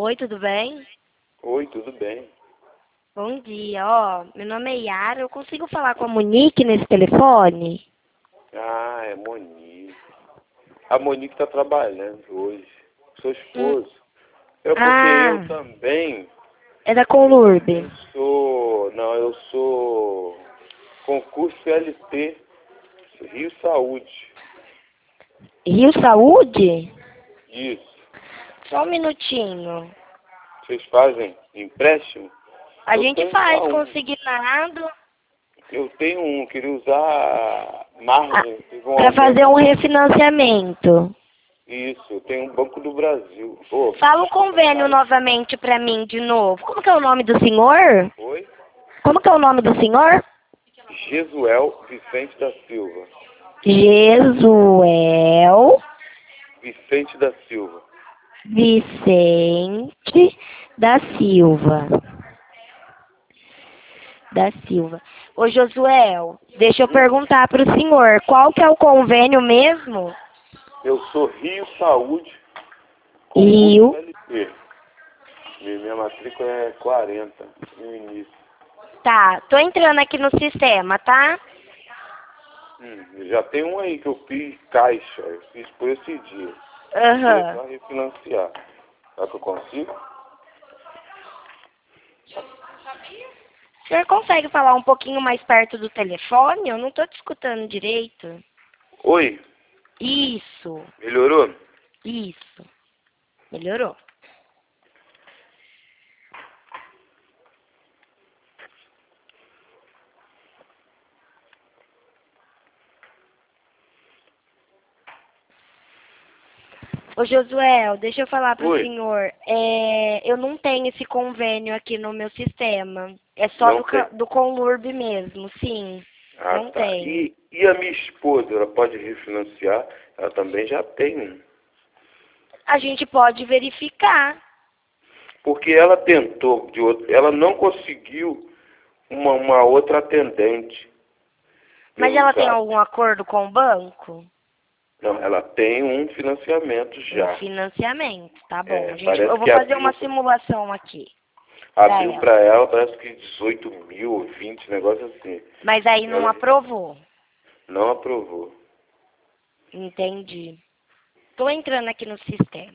Oi, tudo bem? Oi, tudo bem? Bom dia, meu nome é Yara, eu consigo falar com a Monique nesse telefone? Ah, é Monique. A Monique está trabalhando hoje. Sou Hum, esposo. Porque eu ah, também, é da eu Conlurb. também sou, não, eu sou concurso CLT, Rio Saúde. Rio Saúde? Isso. Só um minutinho. Vocês fazem empréstimo? A Eu gente tenho faz já um. consignado Eu tenho um, queria usar margem, teve um para aumento. fazer um refinanciamento. Isso, eu tenho um Banco do Brasil. Ô, Fala o desculpa, convênio cara. novamente para mim de novo. Como que é o nome do senhor? Oi? Como que é o nome do senhor? Jesuel Vicente da Silva. Jesuel Vicente da Silva. Vicente da Silva. Da Silva. Ô Josuel, deixa eu perguntar para o senhor, qual que é o convênio mesmo? Eu sou Rio Saúde, concurso Rio. CLT. Minha matrícula é 40 no início. Tá, tô entrando aqui no sistema, tá? Já tem um aí que eu fiz caixa, eu fiz por esse dia. Queria Aham. só refinanciar. Será que eu consigo? O senhor consegue falar um pouquinho mais perto do telefone? Eu não tô te escutando direito. Oi, Isso, melhorou? isso. Melhorou. Ô Josuel, deixa eu falar pro Oi, senhor. Eu não tenho esse convênio aqui no meu sistema. É só não tem. do Conlurb mesmo, sim. Ah, Não tá. tenho. E a minha esposa, ela pode refinanciar? Ela também já tem um. A gente pode verificar. Porque ela tentou de outro, ela não conseguiu uma outra atendente Mas pelo ela tem zap. algum acordo com o banco? Não, ela tem um financiamento Um já. financiamento, tá bom. É, Eu parece vou que fazer uma simulação aqui pra abriu ela. para ela, parece que 18 mil ou 20, negócio assim. Mas aí não Ela aprovou. não aprovou. Entendi. Tô entrando aqui no sistema.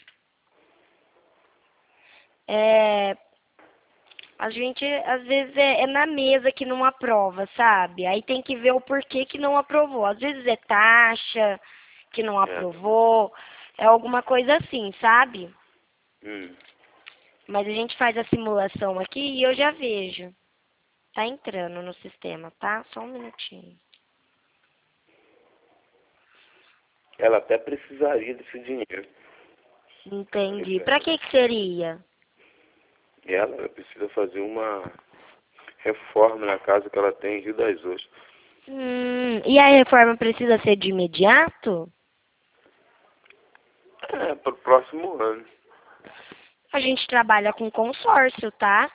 É, a gente, às vezes, é na mesa que não aprova, sabe? Aí tem que ver o porquê que não aprovou. Às vezes é taxa que não É. aprovou, é alguma coisa assim, sabe? Hum. Mas a gente faz a simulação aqui e eu já vejo. Tá entrando no sistema, tá? Só um minutinho. Ela até precisaria desse dinheiro. Entendi. Pra que seria? Ela precisa fazer uma reforma na casa que ela tem em Rio das Ostras. E a reforma precisa ser de imediato? É, para o próximo ano. A gente trabalha com consórcio, tá?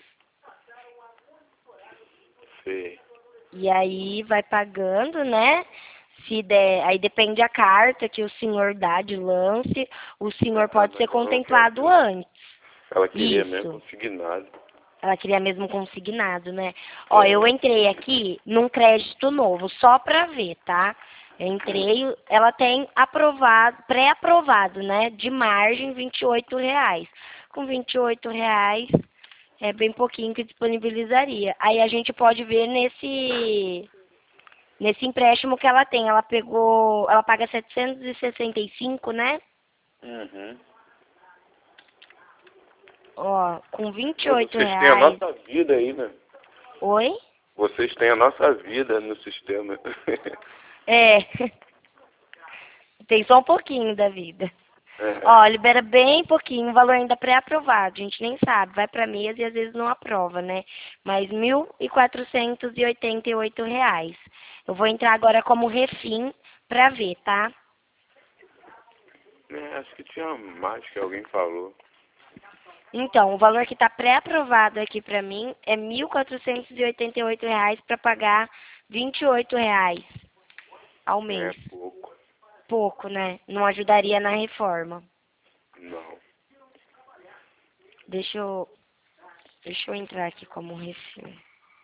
Sei. E aí vai pagando, né? Se der, aí depende a carta que o senhor dá de lance, o senhor Ah, pode ser mas ela não quer contemplado aquilo. antes. Ela queria mesmo Isso. consignado. Ela queria mesmo consignado, né? Ó, eu É. entrei aqui num crédito novo, só pra ver, tá? Eu entrei, ela tem aprovado, pré-aprovado, né? De margem, R$ 28. Com R$ 28 é bem pouquinho que disponibilizaria. Aí a gente pode ver nesse empréstimo que ela tem. Ela pegou, ela paga 765, né? Uhum. Ó, com vinte e Mas oito vocês têm a reais. nossa vida aí, né? Oi? Vocês têm a nossa vida no sistema. É. Tem só um pouquinho da vida. É. Ó, libera bem pouquinho, o valor ainda pré-aprovado, a gente nem sabe, vai pra mesa e às vezes não aprova, né? Mas R$ 1.488. Eu vou entrar agora como refim pra ver, tá? É, acho que tinha mais que alguém falou. Então, o valor que está pré-aprovado aqui pra mim é R$ 1.488 para pagar R$ 28 ao É mês. pouco. Pouco, né? Não ajudaria na reforma. Não. Deixa eu entrar aqui como refil.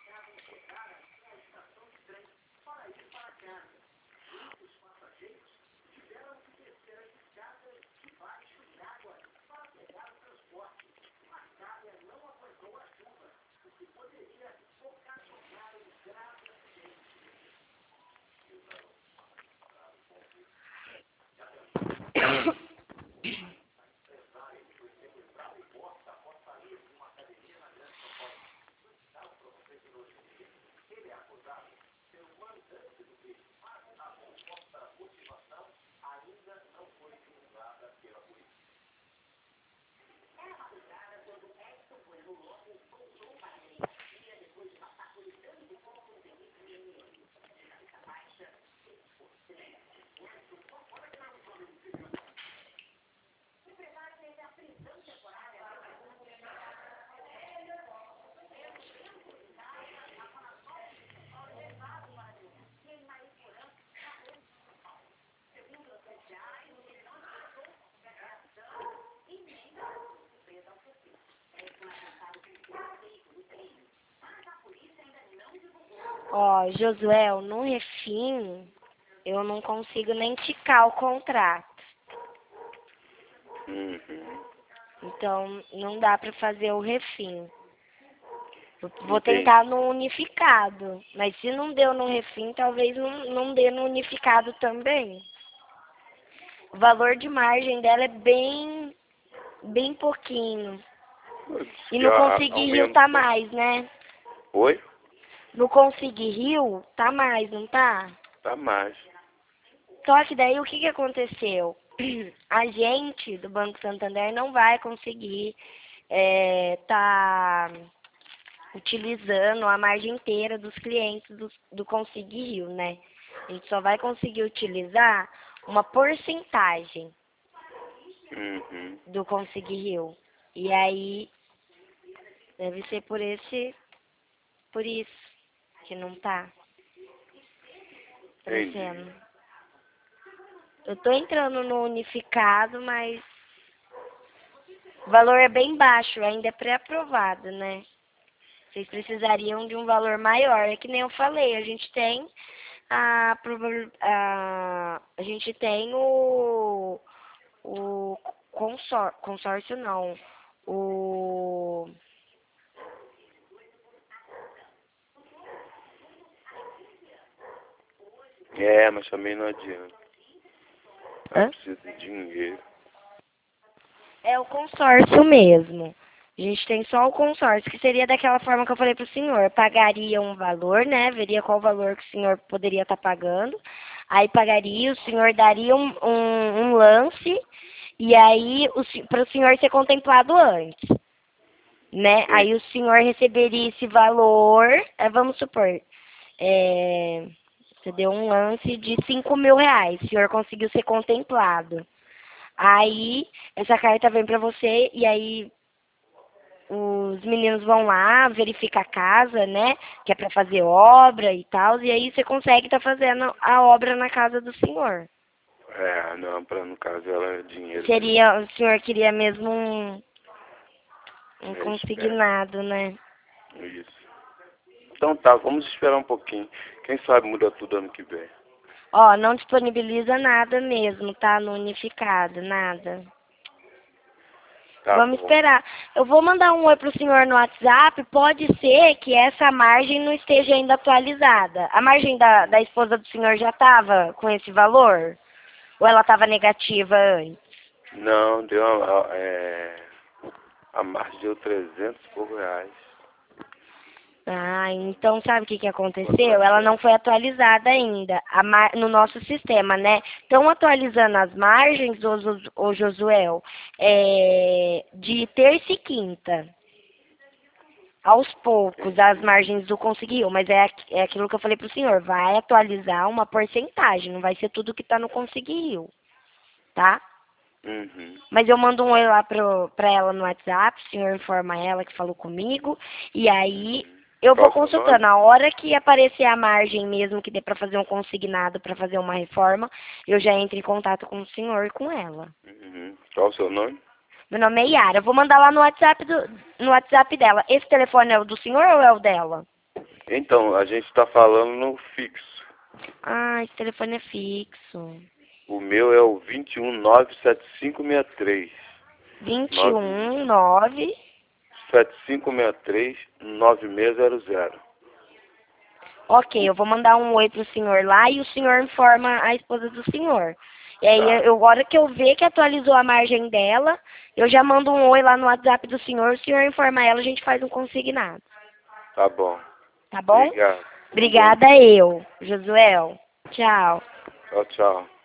Ó, Josué, no refim, eu não consigo nem ticar o contrato. Uhum. Então, não dá pra fazer o refim. Eu vou Entendi. tentar no unificado. Mas se não deu no refim, talvez não dê no unificado também. O valor de margem dela é bem pouquinho. E no Consegui Rio tá mais, né? Oi? No Consegui Rio tá mais, não tá? Tá mais. Só que daí o que aconteceu? A gente do Banco Santander não vai conseguir tá utilizando a margem inteira dos clientes do Consegui Rio, né? A gente só vai conseguir utilizar uma porcentagem Uhum. do Consegui Rio. E aí deve ser por isso que não tá Entendi. aparecendo. Eu tô entrando no unificado, mas o valor é bem baixo, ainda é pré-aprovado, né? Vocês precisariam de um valor maior. É que nem eu falei, a gente tem a gente tem o consórcio não. O Mas também não adianta. Hã? Precisa de dinheiro. É o consórcio mesmo. A gente tem só o consórcio, que seria daquela forma que eu falei para o senhor. Pagaria um valor, né? Veria qual valor que o senhor poderia estar pagando. Aí pagaria, o senhor daria um lance, e aí para o senhor ser contemplado antes, né? Sim. Aí o senhor receberia esse valor, vamos supor, você deu um lance de 5.000 reais, o senhor conseguiu ser contemplado. Aí essa carta vem para você e aí os meninos vão lá, verifica a casa, né? Que é para fazer obra e tal, e aí você consegue estar fazendo a obra na casa do senhor. Não, no caso ela é dinheiro. Seria, o senhor queria mesmo um Mesmo. consignado, né? Isso. Então tá, vamos esperar um pouquinho. Quem sabe muda tudo ano que vem. Ó, não disponibiliza nada mesmo, tá? No unificado, nada. Tá Vamos bom. esperar. Eu vou mandar um oi pro senhor no WhatsApp. Pode ser que essa margem não esteja ainda atualizada. A margem da esposa do senhor já estava com esse valor? Ou ela estava negativa antes? Não, deu a margem deu 300 e poucos reais. Ah, então sabe o que aconteceu? Ela não foi atualizada ainda no nosso sistema, né? Estão atualizando as margens, ô Josuel, de terça e quinta. Aos poucos, as margens do Consegui Rio, mas é aquilo que eu falei pro senhor, vai atualizar uma porcentagem, não vai ser tudo que tá no Consegui Rio, tá? Uhum. Mas eu mando um oi lá pra ela no WhatsApp, o senhor informa ela que falou comigo, e aí eu vou Qual o seu consultando. nome? A hora que aparecer a margem mesmo que dê pra fazer um consignado, pra fazer uma reforma, eu já entro em contato com o senhor e com ela. Uhum. Qual o seu nome? Meu nome é Yara. Eu vou mandar lá no WhatsApp dela. Esse telefone é o do senhor ou é o dela? Então, a gente está falando no fixo. Ah, esse telefone é fixo. O meu é o 2197563. 219. 7563-9600. Ok, eu vou mandar um oi pro senhor lá e o senhor informa a esposa do senhor. E aí, Tá, a hora que eu ver que atualizou a margem dela, eu já mando um oi lá no WhatsApp do senhor, o senhor informa ela, a gente faz um consignado. tá bom. Tá bom? Obrigado. Um bom Obrigada dia. eu, Josuel. Tchau. Tchau, tchau.